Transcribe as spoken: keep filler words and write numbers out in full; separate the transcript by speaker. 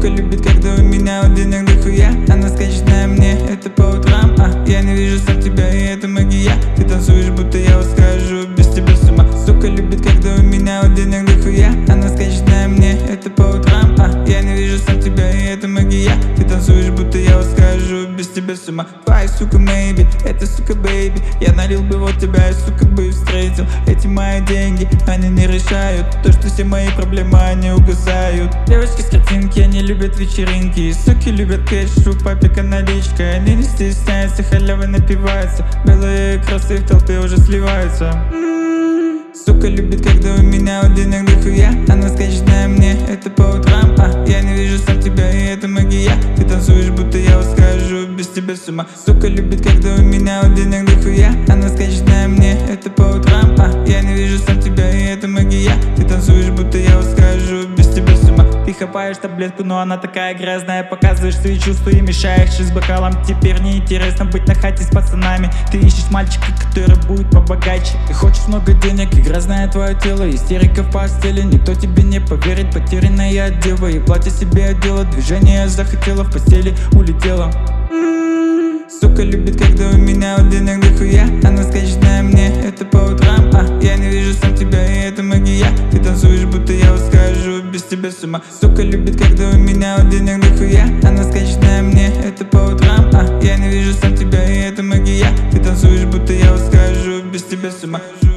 Speaker 1: Сука любит, когда у меня вот денег дохуя. Она скачет на мне, это по утрам, а я не вижу сам тебя, и это магия. Ты танцуешь, будто я схожу без тебя с ума. Сука любит, когда у меня вот денег дохуя. Она скачет на мне, это по утрам, а я не вижу сам тебя, и это магия. Ты танцуешь, будто я схожу без тебя с ума. Твоя сука, maybe, это сука, baby. Я налил бы вот тебя, и сука бы встретил. Эти мои деньги, они не решают то, что все мои проблемы, они угасают. Девочки с картинки, они любят вечеринки. Суки любят кэш, у папика наличка. Они не стесняются, халявы напиваются. Белые красы в толпе уже сливаются. Сука любит, когда у меня вот денег дохуя. Она скачет на мне, это по утрам, а я не вижу сам тебя, и это магия. Ты танцуешь, будто я схожу без тебя с ума. Сука любит, когда у меня вот денег дохуя. Она скачет на мне, это по утрам, а я не вижу сам тебя, и это магия. Ты танцуешь, будто я схожу без тебя с ума. Ты хапаешь таблетку, но она такая грязная. Показываешь свои чувства и мешаешь с бокалом. Теперь неинтересно быть на хате с пацанами. Ты ищешь мальчика, который будет побогаче. Ты хочешь много денег и грязное твое тело. Истерика в постели, никто тебе не поверит. Потерянная дева и платье себе одела. Движение захотела, в постели улетела. Сука любит, когда у меня вот денег дохуя. Она скачет на мне, это по утрам, а я не вижу сам тебя, и это магия. Ты танцуешь, будто я схожу без тебя с ума. Сука любит, когда у меня вот денег дохуя. Она скачет на мне, это по утрам, а я не вижу сам тебя, и это магия. Ты танцуешь, будто я схожу без тебя с ума.